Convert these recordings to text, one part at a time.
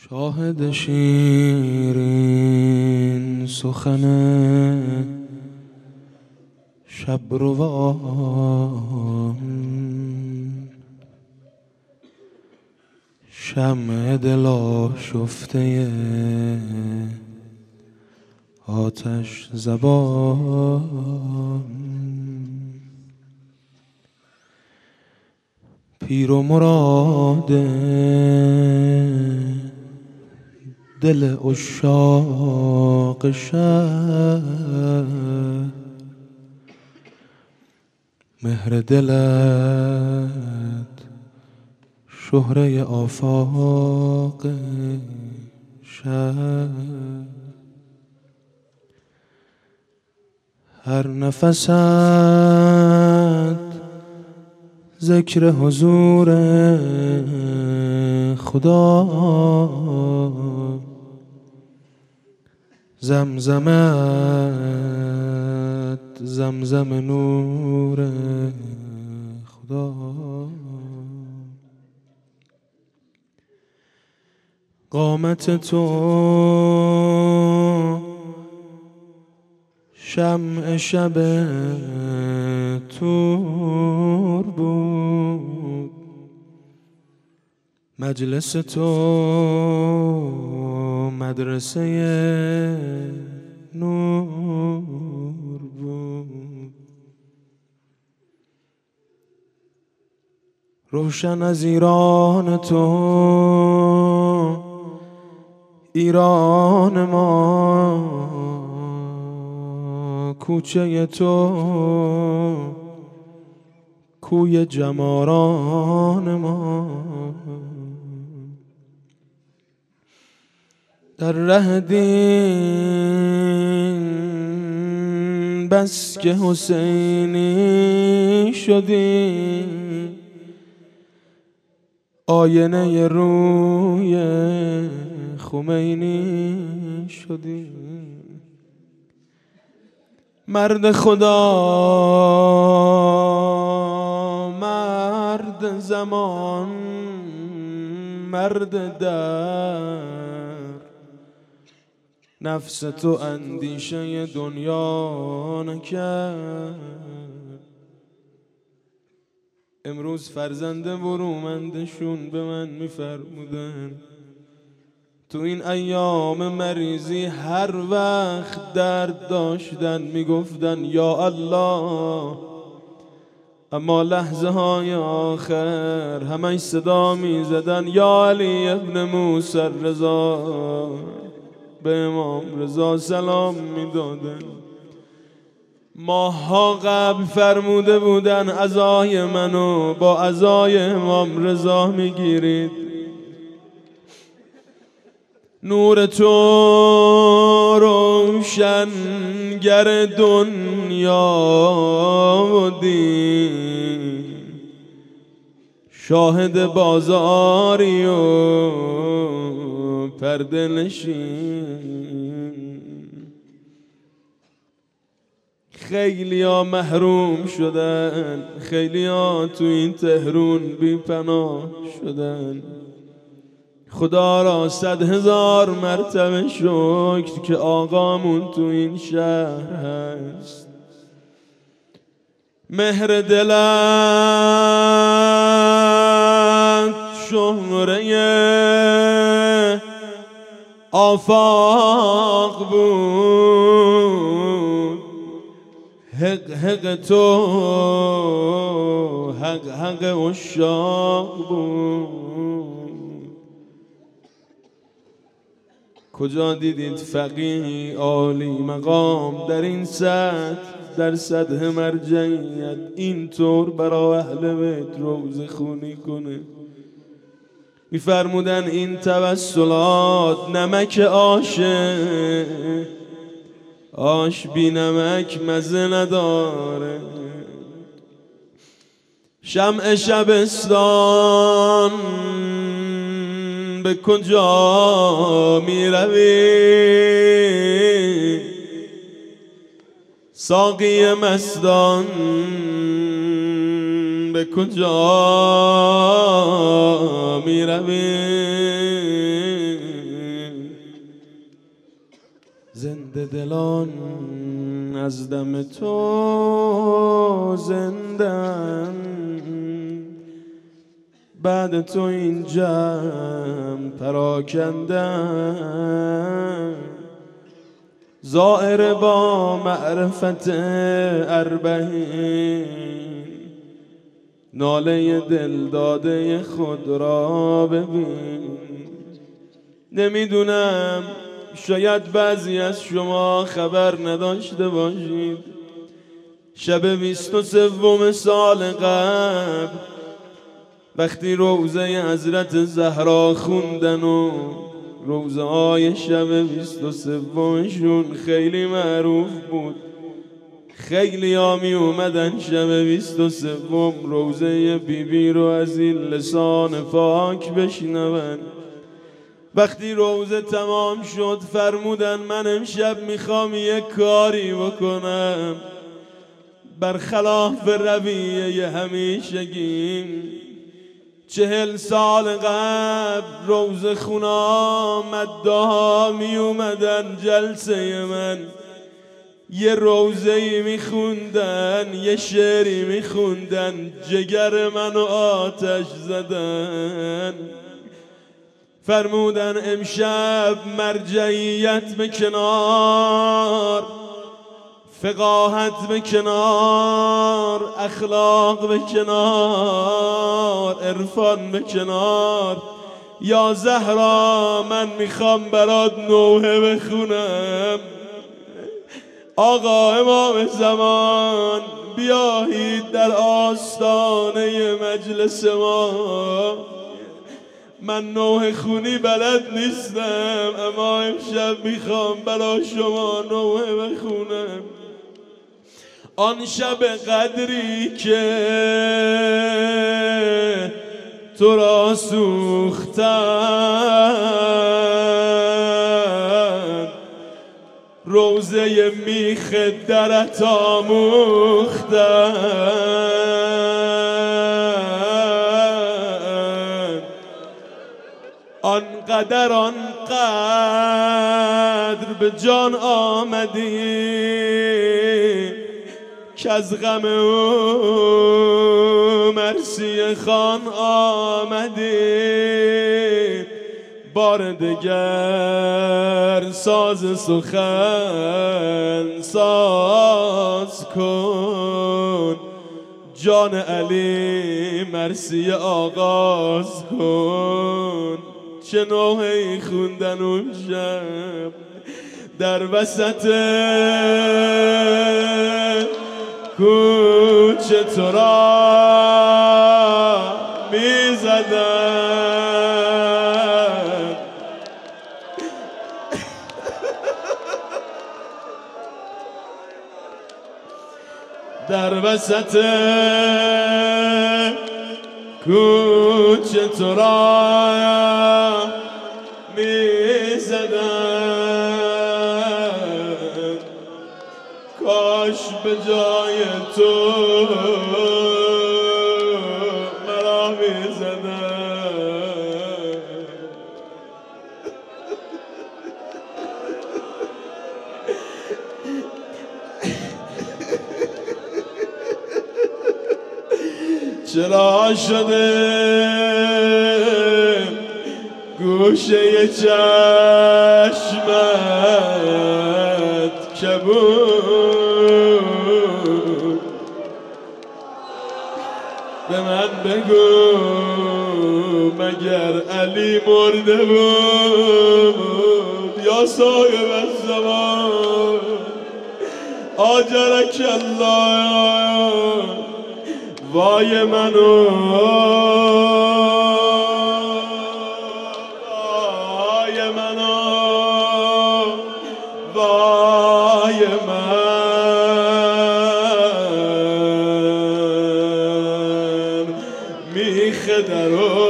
شاهد شیرین سخن شبروان، شمع دل آشفته آتش زبان، پیر و مراد دل عشاق شهر، مهر دلت شهره آفاق شهر، هر نفست ذکر حضور خدا، زمزمت زمزم نور خدا. قامت تو شمع شب تور بود، مجلس تو مدرسه نور بود، روشن از ایران تو ایران ما، کوچه تو کوی جماران ما، در ره دین بس که حسینی شدی، آینه روی خمینی شدی، مرد خدا مرد زمان مرد در، نفس تو اندیشه دنیا نکرد. امروز فرزند برومندشون به من میفرمودن تو این ایام مریضی هر وقت درد داشتن میگفتن یا الله، اما لحظه های آخر همش صدا میزدن یا علی ابن موسی رضا، به امام رضا سلام میدادن. ماها قبل فرموده بودن عزای منو با عزای امام رضا میگیرید، نور تو روشنگر دنیا و دین، شاهد بازاری و پرده نشین. خیلی ها محروم شدن، خیلی ها تو این تهرون بی پناه شدن، خدا را 100,000 مرتبه شکر که آقامون تو این شهر هست. مهر دلت شهره آفاق بود، حق حق تو حق حق عشاق بود. کجا دیدید فقیه عالی مقام در این سطح، در سطح مرجعیت اینطور برای اهل بیت روزه خونی کنه؟ میفرمودن این توسلات نمک آشه، آش بی نمک مزه نداره. شمع شبستان به کجا می روی؟ ساقی مستان به کجا می روی؟ زنده دلان از دم تو زندن، بعد تو این جمع پراکندن، زائر با معرفت اربعین، ناله دل داده خود را ببین. نمیدونم، شاید بعضی از شما خبر نداشته باشید، شب 23 سال قبل وقتی روزه حضرت زهرا خوندن و روزه های شب 23 خیلی معروف بود، خیلی ها می اومدن شب 23 روزه بیبی رو از این لسان پاک بشنون. وقتی روزه تمام شد فرمودن من امشب میخوام یک کاری بکنم برخلاف رویه همیشگیم. 40 سال قبل روزه خونا مداها می اومدن جلسه من، یه روزه‌ای میخوندن، یه شعری میخوندن، جگر منو آتش زدن. فرمودن امشب مرجعیت به کنار، فقاهت به کنار، اخلاق به کنار، عرفان به کنار، یا زهرا من میخوام برات نوحه بخونم. آقا امام زمان بیایید در آستانه مجلس ما، من نوحه خونی بلد نیستم اما امشب میخوام برا شما نوحه بخونم. آن شب قدری که تو را سوختن، روزه میخ درت آموختن، آنقدر به جان آمدی که از غم او مرسی خان آمدی. بار دگر ساز سخن ساز کن، جان علی مرسی آغاز کن. چه نوحه‌ای خوندن اون شب در وسط کوچه تو را می زدن، در وسط کوچه تو را می زدن. کاش به جای تو مرا می زدن. چرا شده گوشه چشمت کبود؟ به من بگو مگر علی مرده بود؟ یا صاحب الزمان آجرک الله، وای منو وای من میخ درو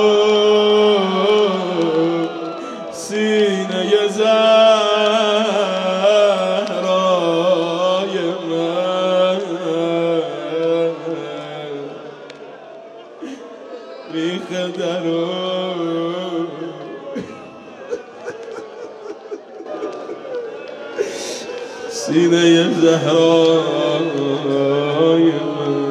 سینه زهرای من، میخ درو سینه زهرای من